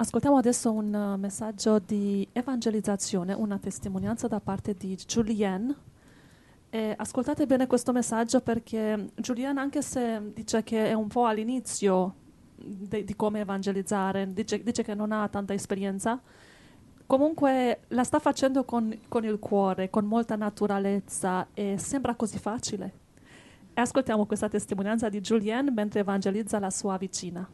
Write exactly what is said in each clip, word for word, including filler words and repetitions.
Ascoltiamo adesso un uh, messaggio di evangelizzazione, una testimonianza da parte di Julianne. E ascoltate bene questo messaggio perché Julianne, anche se dice che è un po' all'inizio di, di come evangelizzare, dice, dice che non ha tanta esperienza, comunque la sta facendo con, con il cuore, con molta naturalezza e sembra così facile. E ascoltiamo questa testimonianza di Julianne mentre evangelizza la sua vicina.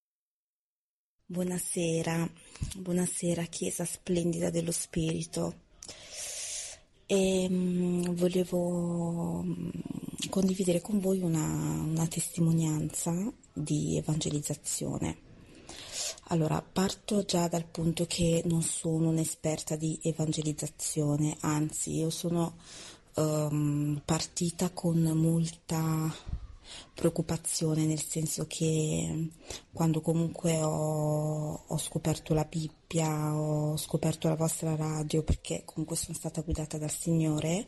Buonasera, buonasera Chiesa splendida dello Spirito. E mh, volevo mh, condividere con voi una, una testimonianza di evangelizzazione. Allora, parto già dal punto che non sono un'esperta di evangelizzazione, anzi, io sono um, partita con molta preoccupazione, nel senso che quando comunque ho, ho scoperto la Bibbia, ho scoperto la vostra radio, perché comunque sono stata guidata dal Signore,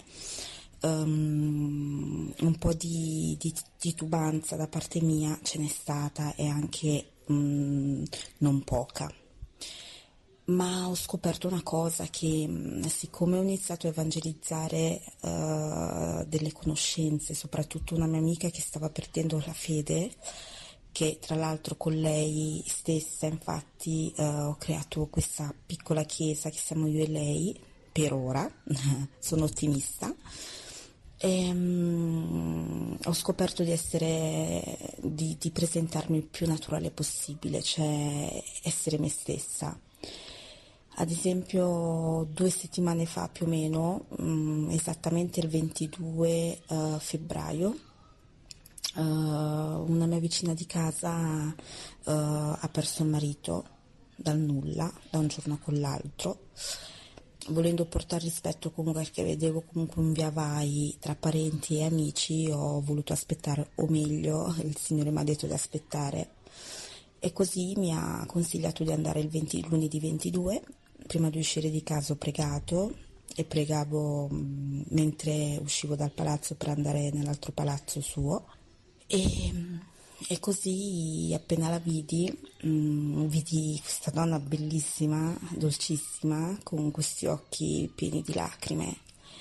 um, un po' di, di titubanza da parte mia ce n'è stata e anche um, non poca. Ma ho scoperto una cosa, che siccome ho iniziato a evangelizzare uh, delle conoscenze, soprattutto una mia amica che stava perdendo la fede, che tra l'altro con lei stessa infatti uh, ho creato questa piccola chiesa che siamo io e lei, per ora, sono ottimista, e, um, ho scoperto di essere, di, di presentarmi il più naturale possibile, cioè essere me stessa. Ad esempio due settimane fa più o meno, mh, esattamente il ventidue uh, febbraio, uh, una mia vicina di casa uh, ha perso il marito dal nulla, da un giorno con l'altro, volendo portare rispetto comunque, perché vedevo comunque un via vai tra parenti e amici, ho voluto aspettare, o meglio, il Signore mi ha detto di aspettare. E così mi ha consigliato di andare il venti, lunedì ventidue. Prima di uscire di casa ho pregato e pregavo mh, mentre uscivo dal palazzo per andare nell'altro palazzo suo, e, e così appena la vidi, mh, vidi questa donna bellissima, dolcissima, con questi occhi pieni di lacrime.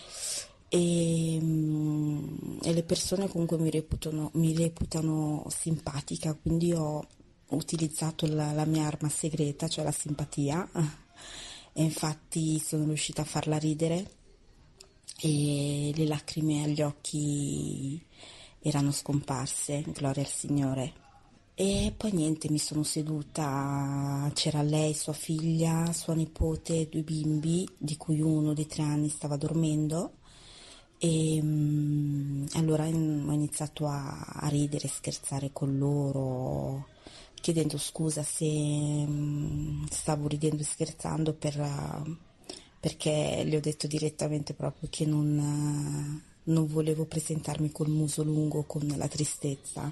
E, mh, e le persone comunque mi reputano, mi reputano simpatica, quindi ho utilizzato la, la mia arma segreta, cioè la simpatia, e infatti sono riuscita a farla ridere e le lacrime agli occhi erano scomparse, gloria al Signore. E poi niente, mi sono seduta, c'era lei, sua figlia, sua nipote, due bimbi, di cui uno di tre anni stava dormendo. E um, allora ho iniziato a, a ridere, scherzare con loro, chiedendo scusa se um, stavo ridendo e scherzando, per, uh, perché le ho detto direttamente proprio che non, uh, non volevo presentarmi col muso lungo, con la tristezza.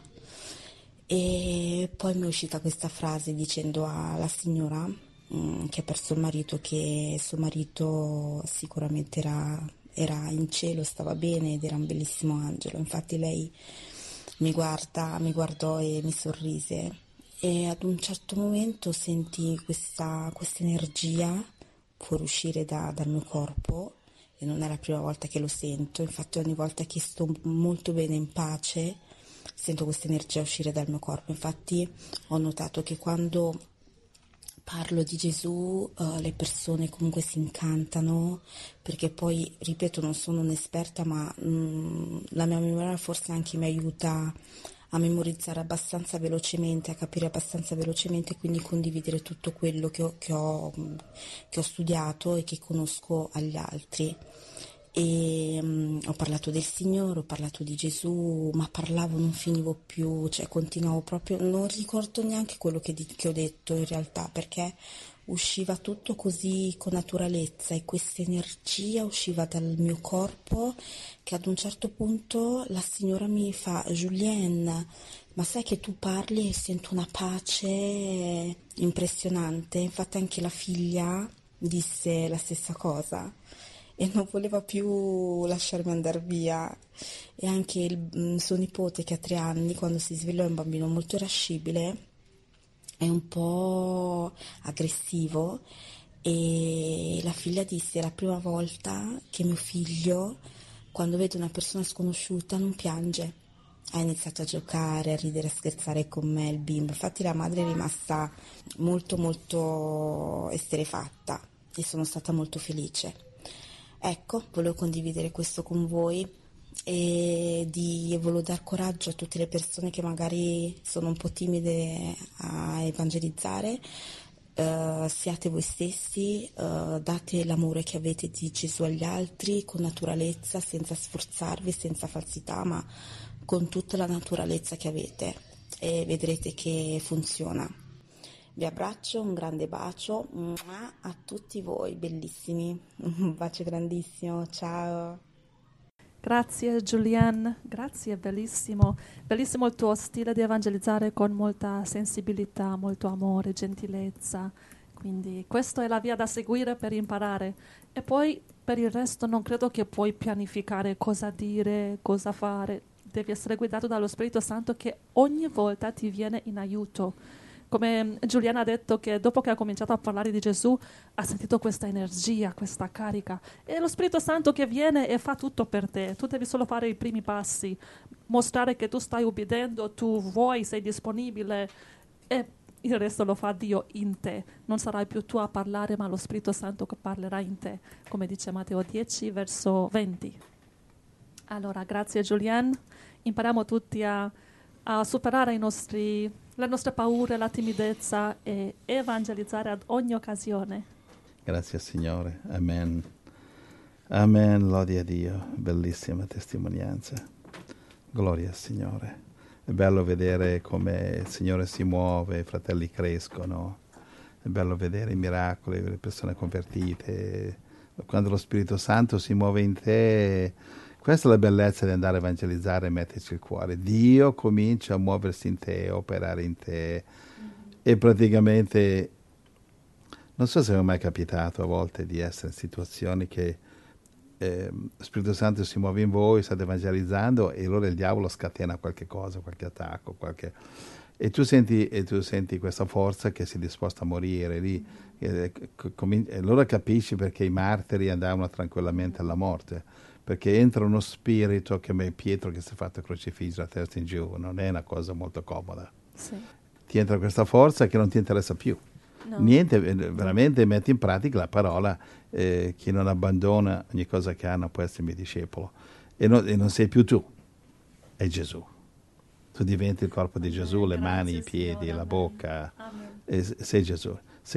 E poi mi è uscita questa frase dicendo alla signora um, che ha perso il marito, che suo marito sicuramente era... era in cielo, stava bene ed era un bellissimo angelo. Infatti lei mi guarda, mi guardò e mi sorrise, e ad un certo momento senti questa, questa energia fuoriuscire da, dal mio corpo, e non è la prima volta che lo sento. Infatti ogni volta che sto molto bene, in pace, sento questa energia uscire dal mio corpo. Infatti ho notato che quando parlo di Gesù, uh, le persone comunque si incantano, perché poi, ripeto, non sono un'esperta, ma mh, la mia memoria forse anche mi aiuta a memorizzare abbastanza velocemente, a capire abbastanza velocemente, quindi condividere tutto quello che ho, che ho, che ho studiato e che conosco agli altri. E um, ho parlato del Signore, ho parlato di Gesù, ma parlavo, non finivo più, cioè continuavo proprio, non ricordo neanche quello che, di, che ho detto in realtà, perché usciva tutto così con naturalezza, e questa energia usciva dal mio corpo, che ad un certo punto la signora mi fa: Julienne, ma sai che tu parli e sento una pace impressionante. Infatti anche la figlia disse la stessa cosa e non voleva più lasciarmi andare via. E anche il, il suo nipote, che ha tre anni, quando si svegliò, è un bambino molto irascibile, è un po' aggressivo e la figlia disse: è la prima volta che mio figlio, quando vede una persona sconosciuta, non piange. Ha iniziato a giocare, a ridere, a scherzare con me, il bimbo. Infatti la madre è rimasta molto molto esterrefatta e sono stata molto felice. Ecco, volevo condividere questo con voi e di volevo dar coraggio a tutte le persone che magari sono un po' timide a evangelizzare. Uh, siate voi stessi, uh, date l'amore che avete di Gesù agli altri con naturalezza, senza sforzarvi, senza falsità, ma con tutta la naturalezza che avete, e vedrete che funziona. Vi abbraccio, un grande bacio a tutti voi, bellissimi, un bacio grandissimo, ciao. Grazie Julianne, grazie, bellissimo, bellissimo il tuo stile di evangelizzare con molta sensibilità, molto amore, gentilezza, quindi questa è la via da seguire per imparare. E poi per il resto non credo che puoi pianificare cosa dire, cosa fare, devi essere guidato dallo Spirito Santo che ogni volta ti viene in aiuto. Come Giuliana ha detto, che dopo che ha cominciato a parlare di Gesù ha sentito questa energia, questa carica, e lo Spirito Santo che viene e fa tutto per te. Tu devi solo fare i primi passi, mostrare che tu stai ubbidendo, tu vuoi, sei disponibile, e il resto lo fa Dio in te. Non sarai più tu a parlare, ma lo Spirito Santo che parlerà in te, come dice Matteo dieci, verso venti. Allora, grazie Julianne. Impariamo tutti a, a superare i nostri, le nostre paure, la timidezza e evangelizzare ad ogni occasione. Grazie Signore, amen. Amen, lode a Dio, bellissima testimonianza. Gloria al Signore. È bello vedere come il Signore si muove, i fratelli crescono. È bello vedere i miracoli, le persone convertite. Quando lo Spirito Santo si muove in te, questa è la bellezza di andare a evangelizzare e metterci il cuore. Dio comincia a muoversi in te, a operare in te. Mm-hmm. E praticamente, non so se è mai capitato a volte di essere in situazioni che eh, lo Spirito Santo si muove in voi, state evangelizzando e allora il diavolo scatena qualche cosa, qualche attacco, qualche... E tu senti, e tu senti questa forza che si è disposta a morire lì. E, com- e allora capisci perché i martiri andavano tranquillamente alla morte. Perché entra uno spirito come Pietro che si è fatto crocifiggere a testa in giù, non è una cosa molto comoda. Sì. Ti entra questa forza che non ti interessa più. No. Niente, veramente metti in pratica la parola, eh, chi non abbandona ogni cosa che ha non può essere mio discepolo. E, no, e non sei più tu, è Gesù. Tu diventi il corpo di Gesù, Amen. Le Grazie, mani, i piedi, Signore. La Amen. Bocca, e sei Gesù. Sei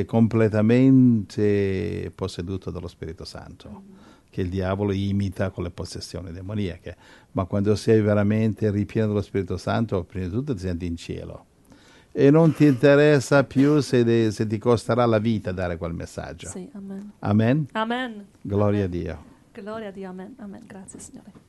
completamente posseduto dallo Spirito Santo. Mm. Che il diavolo imita con le possessioni demoniache, ma quando sei veramente ripieno dello Spirito Santo, prima di tutto ti senti in cielo e non ti interessa più se, de, se ti costerà la vita dare quel messaggio. Sì, amen. Amen? Amen. Gloria amen. a Dio. Gloria a Dio, amen. Amen. Grazie Signore.